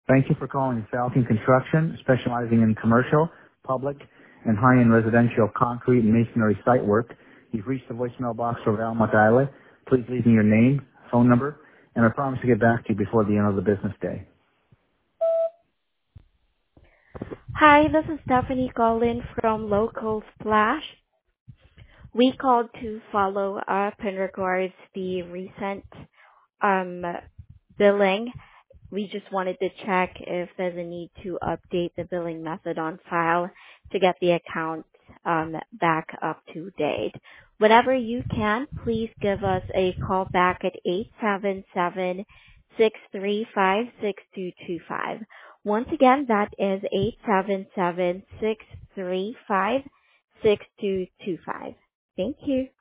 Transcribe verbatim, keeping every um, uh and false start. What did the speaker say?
Thank you for calling Falcon Construction, specializing in commercial, public, and high-end residential concrete and masonry site work. You've reached the voicemail box for Val Matale. Please leave me your name, phone number, and I promise to get back to you before the end of the business day. Hi, this is Stephanie calling from Local Splash. We called to follow up in regards the recent um, billing. We just wanted to check if there's a need to update the billing method on file to get the account um, back up to date. Whenever you can, please give us a call back at eight seven seven, six three five, six two two five. Once again, that is eight seven seven, six three five, six two two five. Thank you.